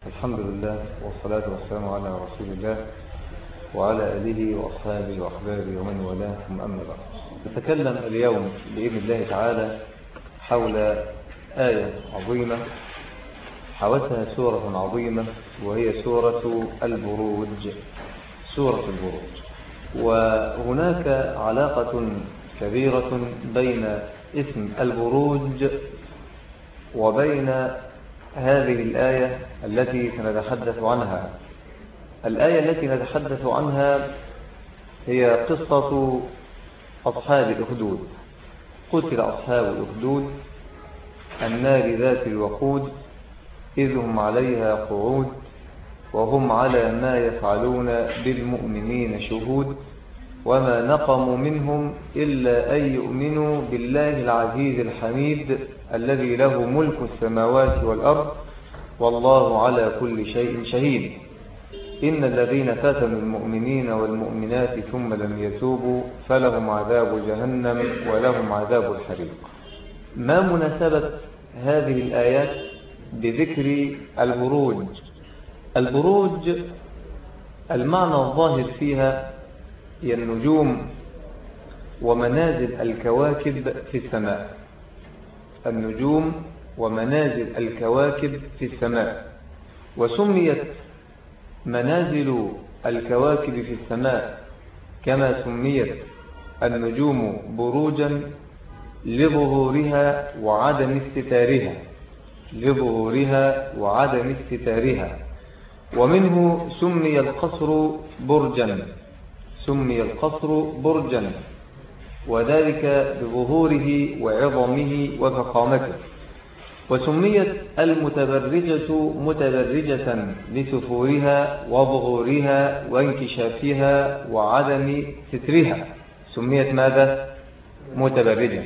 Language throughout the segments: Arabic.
الحمد لله والصلاة والسلام على رسول الله وعلى آله وأصحابه وأحبابه ومن والاه، ثم أما بعد. نتكلم اليوم بإذن الله تعالى حول آية عظيمة حوتها سورة عظيمة، وهي سورة البروج. سورة البروج، وهناك علاقة كبيرة بين اسم البروج وبين هذه الآية التي سنتحدث عنها. الآية التي نتحدث عنها هي قصة أصحاب الأخدود. قتل أصحاب الأخدود النار ذات الوقود إذ هم عليها قعود وهم على ما يفعلون بالمؤمنين شهود وما نقموا منهم إلا أن يؤمنوا بالله العزيز الحميد الذي له ملك السماوات والأرض والله على كل شيء شهيد. إن الذين فتنوا المؤمنين والمؤمنات ثم لم يتوبوا فلهم عذاب جهنم ولهم عذاب الحريق. ما مناسبة هذه الآيات بذكر البروج؟ البروج المعنى الظاهر فيها هي النجوم ومنازل الكواكب في السماء. النجوم ومنازل الكواكب في السماء، وسميت منازل الكواكب في السماء كما سميت النجوم بروجا لظهورها وعدم استتارها، لظهورها وعدم استتارها. ومنه سمي القصر برجا، سمي القصر برجا، وذلك بظهوره وعظمه وفخامته. وسميت المتبرجة متبرجة لسفورها وظهورها وانكشافها وعدم سترها، سميت ماذا؟ متبرجة.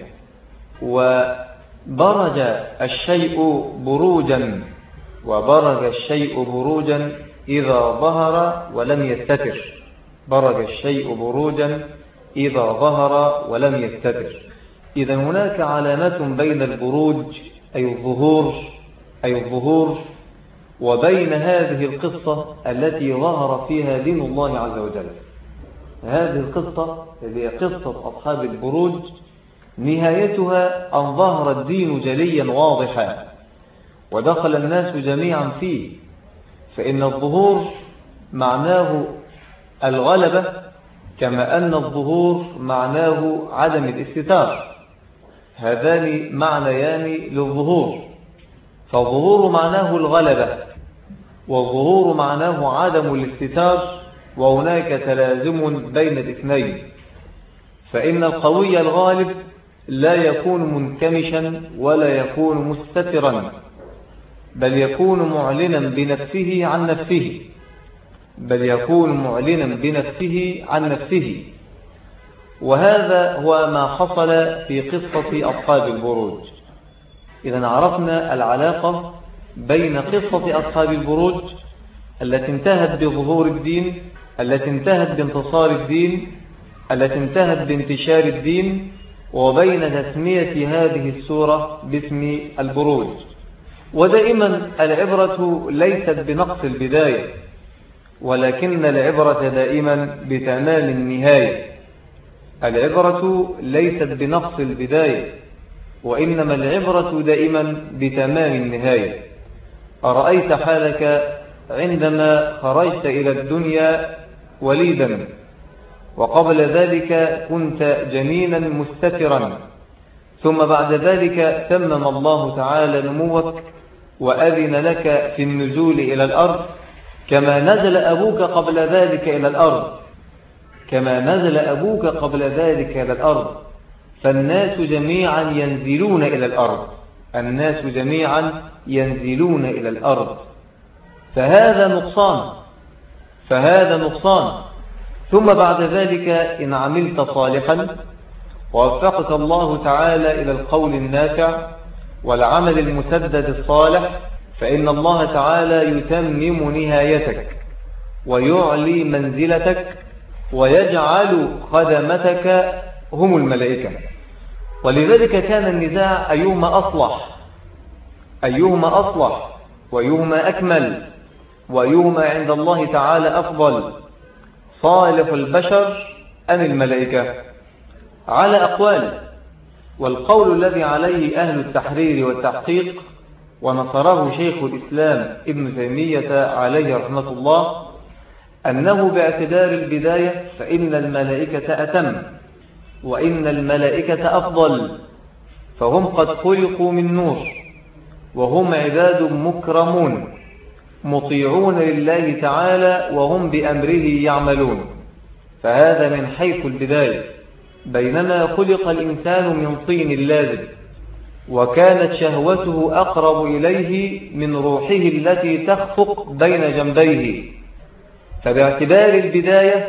وبرج الشيء بروجا، وبرج الشيء بروجا إذا ظهر ولم يستتر. برج الشيء بروجا إذا ظهر ولم يستتر. إذا هناك علامة بين البروج أي الظهور وبين هذه القصة التي ظهر فيها دين الله عز وجل. هذه القصة هي قصة أصحاب البروج، نهايتها أن ظهر الدين جليا واضحا ودخل الناس جميعا فيه. فإن الظهور معناه الغلبة، كما أن الظهور معناه عدم الاستتار. هذان معنيان للظهور، فالظهور معناه الغلبة والظهور معناه عدم الاستتار، وهناك تلازم بين الاثنين. فإن القوي الغالب لا يكون منكمشا ولا يكون مستترا، بل يكون معلنا بنفسه عن نفسه، بل يكون معلنا بنفسه عن نفسه. وهذا هو ما حصل في قصة أصحاب البروج. إذا عرفنا العلاقة بين قصة أصحاب البروج التي انتهت بظهور الدين، التي انتهت بانتصار الدين، التي انتهت بانتشار الدين، وبين تسمية هذه السورة باسم البروج. ودائما العبرة ليست بنقص البداية، ولكن العبرة دائما بتمام النهاية. العبرة ليست بنقص البداية، وإنما العبرة دائما بتمام النهاية. أرأيت حالك عندما خرجت إلى الدنيا وليدا، وقبل ذلك كنت جنينا مستترا، ثم بعد ذلك تمم الله تعالى نموك وأذن لك في النزول إلى الأرض، كما نزل أبوك قبل ذلك إلى الأرض، كما نزل أبوك قبل ذلك إلى الأرض. فالناس جميعا ينزلون إلى الأرض، الناس جميعا ينزلون إلى الأرض. فهذا نقصان. ثم بعد ذلك إن عملت صالحا ووفقك الله تعالى إلى القول النافع والعمل المسدد الصالح، فإن الله تعالى يتمم نهايتك ويعلي منزلتك ويجعل خدمتك هم الملائكة. ولذلك كان النزاع أيهما أصلح وأيهما أكمل، وأيهما عند الله تعالى أفضل، صالح البشر أم الملائكة؟ على أقوال، والقول الذي عليه أهل التحرير والتحقيق ونصره شيخ الإسلام ابن تيمية عليه رحمة الله أنه باعتبار البداية فإن الملائكة أتم، وإن الملائكة أفضل، فهم قد خلقوا من نور، وهم عباد مكرمون مطيعون لله تعالى وهم بأمره يعملون، فهذا من حيث البداية. بينما خلق الإنسان من طين لازب، وكانت شهوته أقرب إليه من روحه التي تخفق بين جنبيه، فباعتبار البداية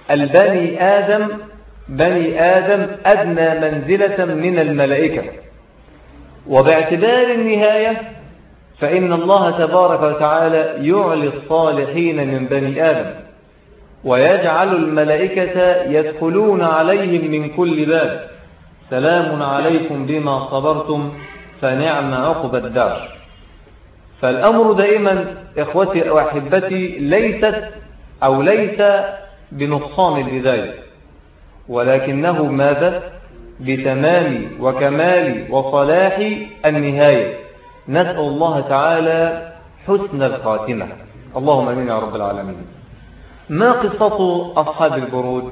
بني آدم أدنى منزلة من الملائكة، وباعتبار النهاية فإن الله تبارك وتعالى يعلي الصالحين من بني آدم، ويجعل الملائكة يدخلون عليهم من كل باب، سلام عليكم بما صبرتم فنعم عقبى الدار. فالأمر دائما إخوتي وأحبتي ليس بنقصان البداية، ولكنه ماذا؟ بتمام وكمال وصلاح النهاية. نسأل الله تعالى حسن الخاتمة، اللهم آمين يا رب العالمين. ما قصة أصحاب البروج؟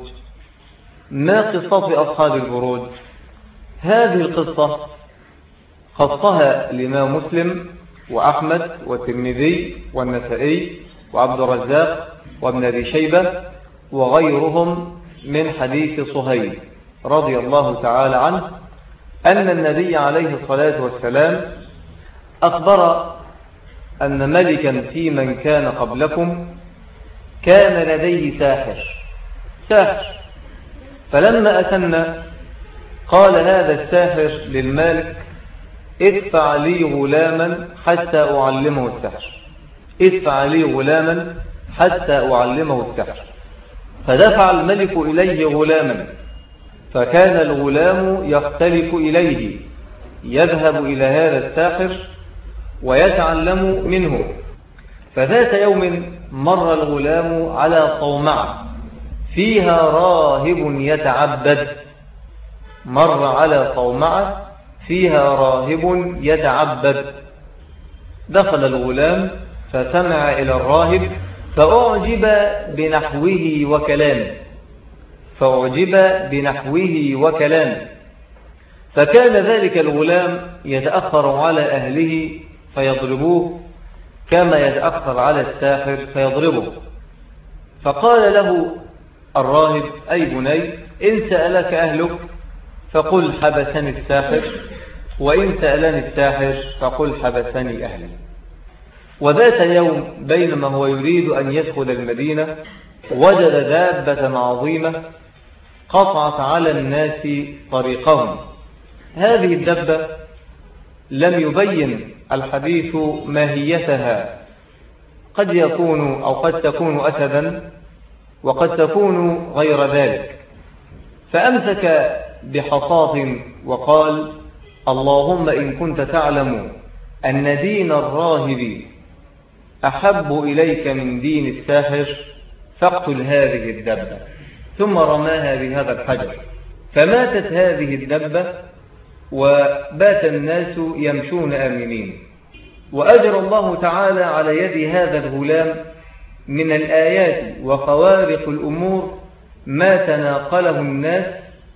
هذه القصة خصها الإمام مسلم وأحمد والترمذي والنسائي وعبد الرزاق وابن أبي شيبة وغيرهم من حديث صهيب رضي الله تعالى عنه أن النبي عليه الصلاة والسلام أخبر أن ملكا في من كان قبلكم كان لديه ساحر، فلما أتم قال هذا الساحر للمالك ادفع لي غلاما حتى أعلمه السحر. فدفع الملك إليه غلاما، فكان الغلام يختلف إليه، يذهب إلى هذا الساحر ويتعلم منه. فذات يوم مر الغلام على صومعة فيها راهب يتعبد. دخل الغلام فسمع إلى الراهب فأعجب بنحوه وكلامه، فكان ذلك الغلام يتأخر على أهله فيضربوه كما يتأخر على الساحر فيضربه. فقال له الراهب أي بني، إن سألك أهلك فقل حبسني الساحر، وإن سألني الساحر فقل حبسني أهلي. وذات يوم بينما هو يريد أن يدخل المدينة وجد دابة عظيمة قطعت على الناس طريقهم. هذه الدابة لم يبين الحديث ماهيتها، قد تكون أسدا وقد تكون غير ذلك. فأمسك بحصاة وقال اللهم إن كنت تعلم أن دين الراهب أحب إليك من دين الساحر فاقتل هذه الدبة. ثم رماها بهذا الحجر، فماتت هذه الدبة وبات الناس يمشون آمنين. وأجر الله تعالى على يد هذا الغلام من الآيات وخوارق الأمور ما تناقله الناس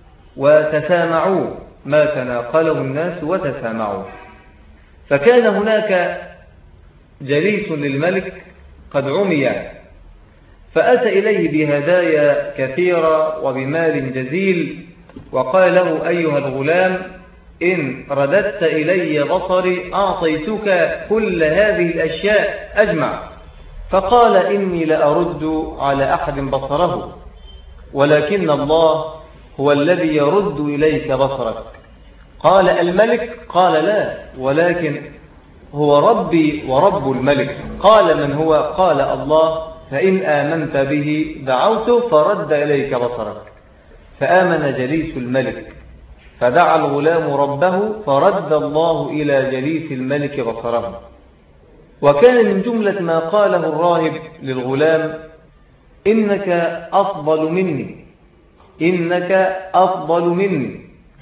وتسامعوا. فكان هناك جليس للملك قد عمي، فأتى إليه بهدايا كثيرة وبمال جزيل، وقال له أيها الغلام إن رددت إلي بصري أعطيتك كل هذه الأشياء أجمع. فقال إني لأرد على أحد بصره، ولكن الله هو الذي يرد إليك بصرك. قال الملك؟ قال لا، ولكن هو ربي ورب الملك. قال من هو؟ قال الله، فإن آمنت به دعوته فرد إليك بصرك. فآمن جليس الملك، فدعا الغلام ربه فرد الله إلى جليس الملك بصره. وكان من جملة ما قاله الراهب للغلام: إنك أفضل مني، إنك أفضل مني،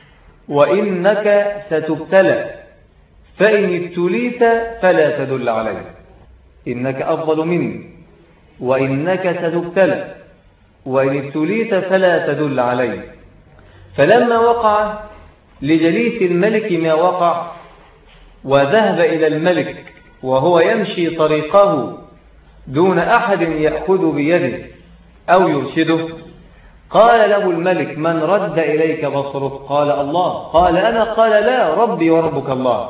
وإنك ستبتلى، فإن ابتليت فلا تدل علي. إنك أفضل مني وإنك ستبتلى، وإن ابتليت فلا تدل علي. فلما وقع لجليس الملك ما وقع، وذهب إلى الملك وهو يمشي طريقه دون أحد يأخذ بيده أو يرشده، قال له الملك: من رد إليك بصرك؟ قال: الله. قال: أنا؟ قال: لا، ربي وربك الله.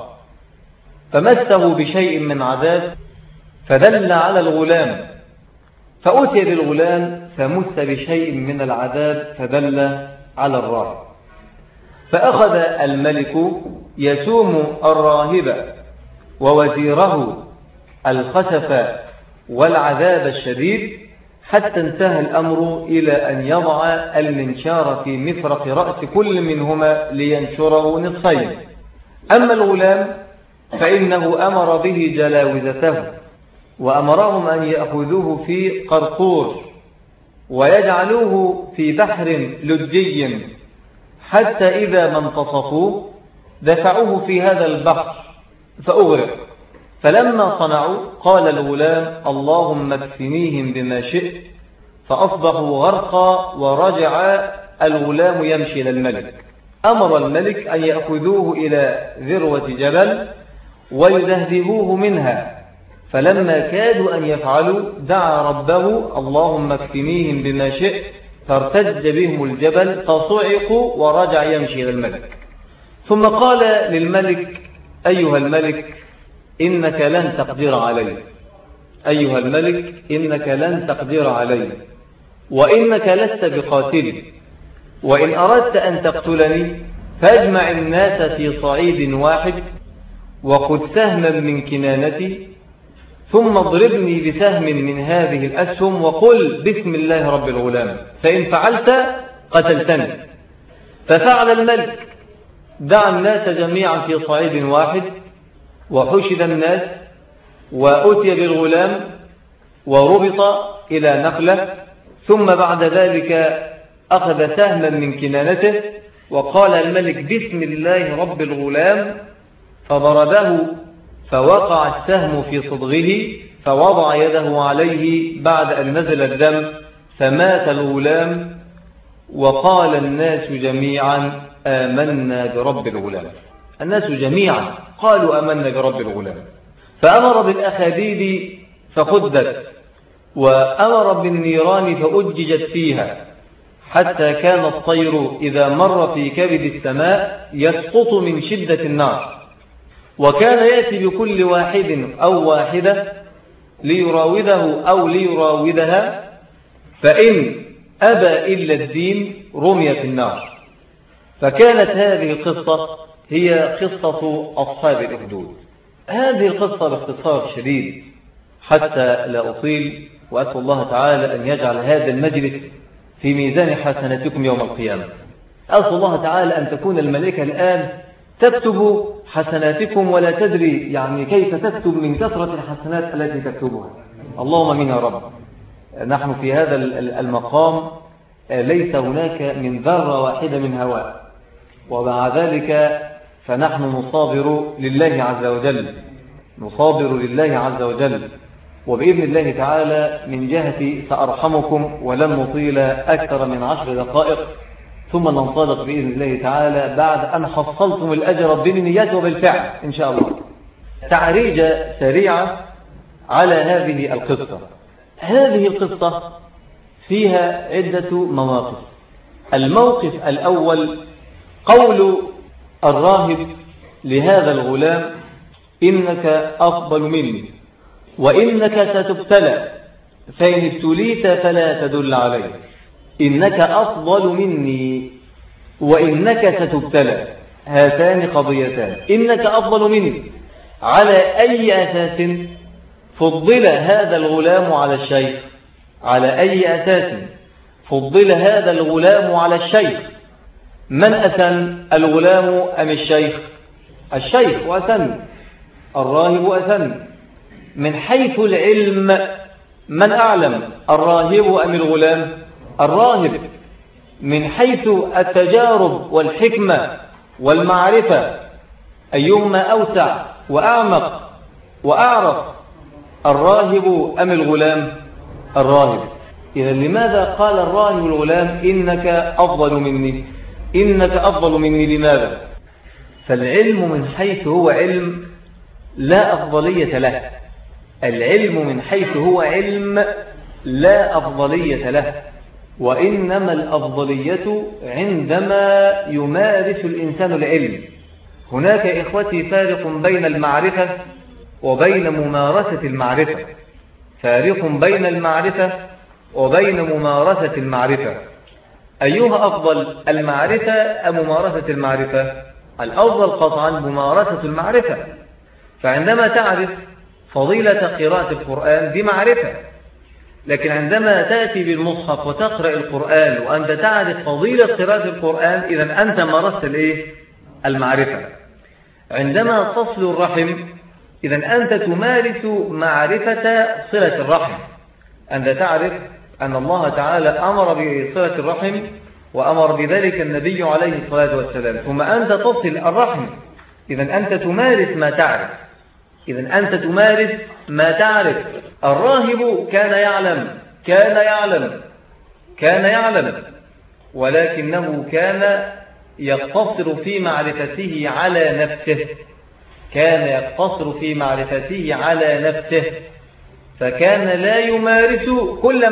فمسه بشيء من عذاب فدل على الغلام، فأتي بالغلام فمس بشيء من العذاب فدل على الراهب. فأخذ الملك يسوم الراهب ووزيره الخسف والعذاب الشديد، حتى انتهى الأمر إلى أن يضع المنشار في مفرق رأس كل منهما لينشره نصفين. أما الغلام فإنه أمر به جلاوزته، وأمرهم أن يأخذوه في قرقور ويجعلوه في بحر لجي، حتى إذا ما انتصفوه دفعوه في هذا البحر فأغرق. فلما صنعوا قال الغلام: اللهم اكفنيهم بما شئت، فأصبحوا غرقا. ورجع الغلام يمشي إلى الملك. أمر الملك أن يأخذوه إلى ذروة جبل ويذهبوه منها. فلما كادوا أن يفعلوا دعا ربه: اللهم اكفنيهم بما شئت، فارتج بهم الجبل فصعقوا، ورجع يمشي إلى الملك. ثم قال للملك: أيها الملك، إنك لن تقدر علي، أيها الملك، إنك لن تقدر علي، وإنك لست بقاتلي، وإن أردت أن تقتلني فاجمع الناس في صعيد واحد، وخذ سهما من كنانتي، ثم اضربني بسهم من هذه الأسهم، وقل بسم الله رب الغلام، فإن فعلت قتلتني. ففعل الملك، دعا الناس جميعا في صعيد واحد، وحشد الناس، وأتي بالغلام وربط إلى نخلة، ثم بعد ذلك أخذ سهما من كنانته، وقال الملك بسم الله رب الغلام، فضربه فوقع السهم في صدغه، فوضع يده عليه بعد أن نزل الدم، فمات الغلام. وقال الناس جميعا آمنا برب الغلام. الناس جميعا قالوا آمنا برب الغلام. فأمر بالأخاديد فخدت، وأمر بالنيران فأججت فيها، حتى كان الطير إذا مر في كبد السماء يسقط من شدة النار. وكان يأتي بكل واحد أو واحدة ليراوده أو ليراودها، فإن أبى إلا الدين رمي في النار. فكانت هذه القصة هي قصة أصحاب الأخدود. هذه القصة باختصار شديد حتى لا أطيل، وأسأل الله تعالى أن يجعل هذا المجلس في ميزان حسناتكم يوم القيامة. أسأل الله تعالى أن تكون الملائكة الآن تكتب حسناتكم، ولا تدري يعني كيف تكتب من كثرة الحسنات التي تكتبها. اللهم آمين يا رب. نحن في هذا المقام ليس هناك من ذرة واحدة من هواء، ومع ذلك فنحن نصابر لله عز وجل، نصابر لله عز وجل. وبإذن الله تعالى من جهتي سأرحمكم ولن نطيل أكثر من 10 دقائق، ثم ننطلق بإذن الله تعالى بعد أن حصلتم الأجر بالنيات وبالفعل إن شاء الله. تعريجة سريعة على هذه القصة. هذه القصة فيها عدة مواقف. الموقف الأول قول الراهب لهذا الغلام: إنك أفضل مني وإنك ستبتلى، فإن ابتليت فلا تدل علي. إنك أفضل مني وإنك ستبتلى، هاتان قضيتان. إنك أفضل مني، على أي أساس فضل هذا الغلام على الشيخ؟ على أي أساس فضل هذا الغلام على الشيخ؟ من أسن، الغلام أم الشيخ؟ الشيخ أسن، الراهب أسن. من حيث العلم من أعلم، الراهب أم الغلام؟ الراهب. من حيث التجارب والحكمة والمعرفة أيهما أوسع وأعمق وأعرف، الراهب أم الغلام؟ الراهب. إذا لماذا قال الراهب الغلام إنك أفضل مني؟ إنك أفضل مني لماذا؟ فالعلم من حيث هو علم لا أفضلية له. العلم من حيث هو علم لا أفضلية له، وإنما الأفضلية عندما يمارس الإنسان العلم. هناك إخوتي فارق بين المعرفة وبين ممارسة المعرفة، فارق بين المعرفة وبين ممارسة المعرفة. أيها أفضل، المعرفة أم ممارسة المعرفة؟ الأفضل قطعا ممارسة المعرفة. فعندما تعرف فضيلة قراءة القرآن دي معرفة، لكن عندما تأتي بالمصحف وتقرأ القرآن وأنت تعرف فضيلة قراءة القرآن، إذن أنت مارست المعرفة. عندما تصل الرحم، إذن أنت تمارس معرفة صلة الرحم. أنت تعرف أن الله تعالى أمر بصلة الرحم وأمر بذلك النبي عليه الصلاة والسلام، ثم أنت تصل الرحم، إذن أنت تمارس ما تعرف. إذن أنت تمارس ما تعرف. الراهب كان يعلم ولكنه كان يقتصر في معرفته على نفسه، فكان لا يمارس كل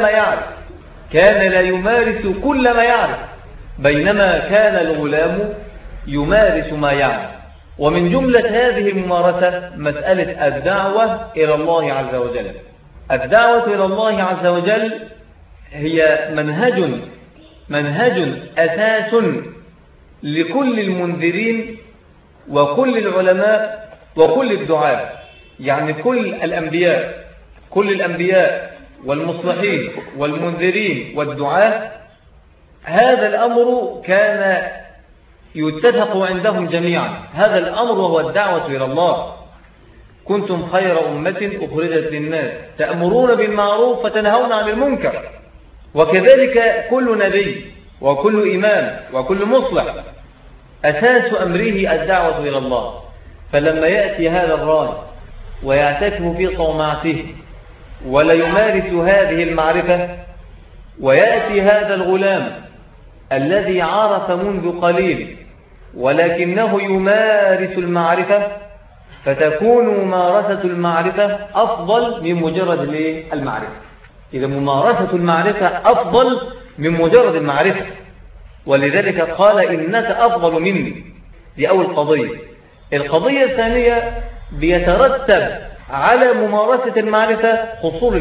ما يعرف، بينما كان الغلام يمارس ما يعرف. ومن جملة هذه الممارسة مسألة الدعوة إلى الله عز وجل. الدعوة إلى الله عز وجل هي منهج أساس لكل المنذرين وكل العلماء وكل الدعاة، يعني كل الأنبياء والمصلحين والمنذرين والدعاة. هذا الأمر كان يتفق عندهم جميعا، هذا الأمر وهو الدعوة إلى الله. كنتم خير أمة أخرجت للناس تأمرون بالمعروف وتنهون عن المنكر. وكذلك كل نبي وكل إمام وكل مصلح أساس أمره الدعوة إلى الله. فلما يأتي هذا الراهب ويعتكف في صومعته ولا يمارس هذه المعرفة، ويأتي هذا الغلام الذي عرف منذ قليل ولكنه يمارس المعرفة، فتكون ممارسة المعرفة أفضل من مجرد المعرفة. إذا ممارسة المعرفة أفضل من مجرد المعرفة، ولذلك قال إنك أفضل مني. دي أول قضية. القضية الثانية، بيترتب على ممارسة المعرفة حصول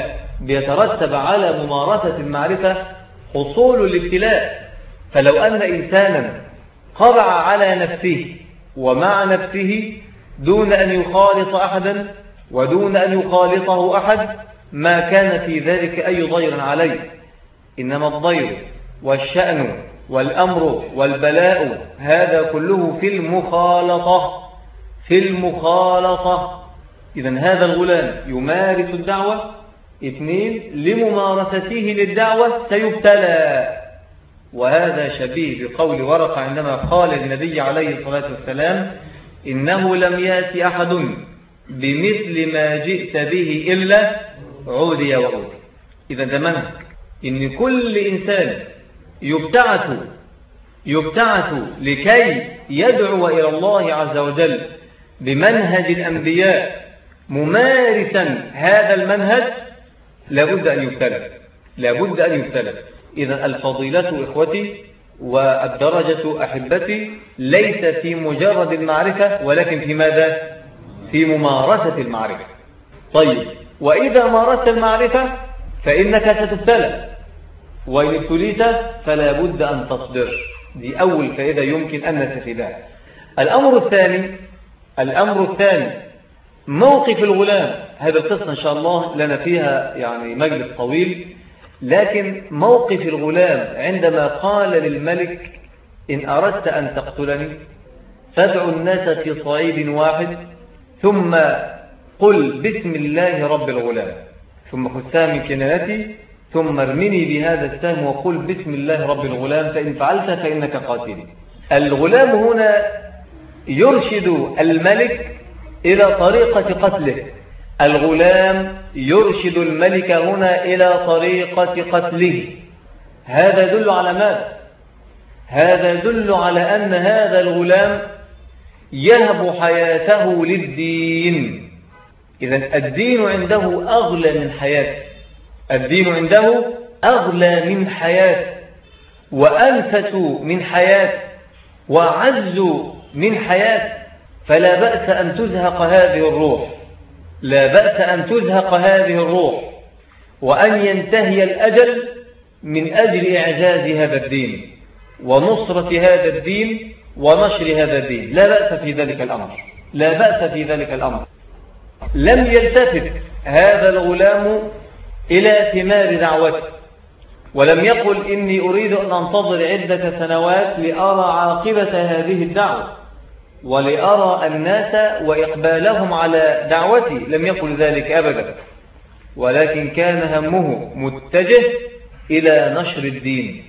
الابتلاء. فلو أن إنسانا قرع على نفسه ومع نفسه دون أن يخالط أحدا ودون أن يخالطه أحد، ما كان في ذلك أي ضير عليه. إنما الضير والشأن والأمر والبلاء هذا كله في المخالطة. إذن هذا الغلام يمارس الدعوة. 2، لممارسته للدعوة سيبتلى. وهذا شبيه بقول ورقة عندما قال النبي عليه الصلاة والسلام إنه لم يأتي أحد بمثل ما جئت به إلا عودي وعودي. إذا ده منهج إن كل إنسان يبتعث لكي يدعو إلى الله عز وجل بمنهج الأنبياء ممارسا هذا المنهج لابد أن يبتلى. إذا الفضيلة إخوتي والدرجة أحبتي ليس في مجرد المعرفة، ولكن في ماذا؟ في ممارسة المعرفة. طيب، وإذا مارست المعرفة فإنك ستبتلى، وإن ابتليت فلا بد أن تصبر. دي أول فائدة يمكن أن نستفيدها. الأمر الثاني موقف الغلام. هذا القصة إن شاء الله لنا فيها يعني مجلس طويل، لكن موقف الغلام عندما قال للملك إن أردت أن تقتلني فادع الناس في صعيد واحد ثم قل بسم الله رب الغلام، ثم خذ سهم من كنانتي ثم ارمني بهذا السهم وقل بسم الله رب الغلام، فإن فعلت فإنك قاتلي. الغلام هنا يرشد الملك إلى طريقة قتله. الغلام يرشد الملك هنا إلى طريقة قتله. هذا يدل على ماذا؟ هذا يدل على أن هذا الغلام يهب حياته للدين. إذن الدين عنده أغلى من حياته، الدين عنده أغلى من حياته وأنفس من حياته وأعز من حياته. فلا بأس أن تزهق هذه الروح، لا بأس أن تزهق هذه الروح وأن ينتهي الأجل من أجل إعزاز هذا الدين ونصرة هذا الدين ونشر هذا الدين. لا بأس في ذلك الأمر، لا بأس في ذلك الأمر. لم يلتفت هذا الغلام إلى ثمار دعوته، ولم يقل إني أريد أن أنتظر عدة سنوات لأرى عاقبة هذه الدعوة ولأرى الناس وإقبالهم على دعوتي. لم يقل ذلك أبدا، ولكن كان همه متجه إلى نشر الدين.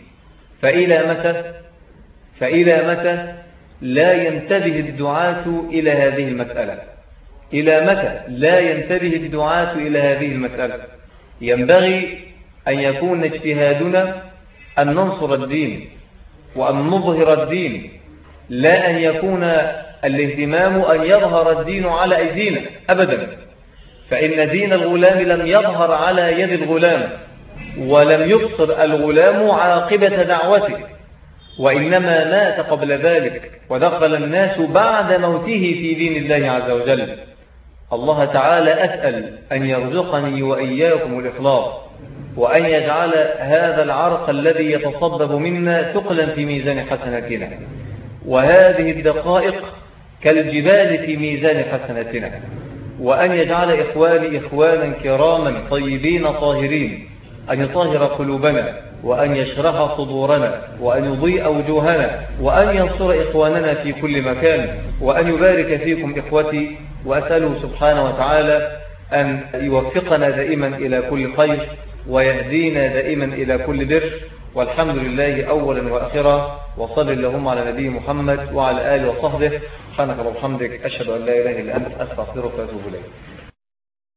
فإلى متى لا ينتبه الدعاة إلى هذه المسألة؟ إلى متى لا ينتبه الدعاة إلى هذه المسألة؟ ينبغي أن يكون اجتهادنا أن ننصر الدين وأن نظهر الدين، لا أن يكون الاهتمام أن يظهر الدين على أيدينا أبدا. فإن دين الغلام لم يظهر على يد الغلام، ولم يبصر الغلام عاقبة دعوته، وإنما مات قبل ذلك ودخل الناس بعد موته في دين الله عز وجل. الله تعالى أسأل أن يرزقني وإياكم الإخلاص، وأن يجعل هذا العرق الذي يتصبب منا ثقلا في ميزان حسناتنا، وهذه الدقائق كالجبال في ميزان حسناتنا، وأن يجعل إخواني إخوانا كراما طيبين طاهرين، أن يطهر قلوبنا وأن يشرح صدورنا وأن يضيء وجوهنا وأن ينصر إخواننا في كل مكان وأن يبارك فيكم إخوتي. وأسأله سبحانه وتعالى أن يوفقنا دائما إلى كل خير ويهدينا دائما إلى كل بر، والحمد لله أولا وآخرا، وصل اللهم على نبي محمد وعلى آله وصحبه. سبحانك اللهم وبحمدك، أشهد أن لا إله إلا أنت، أستغفرك وأتوب إليك.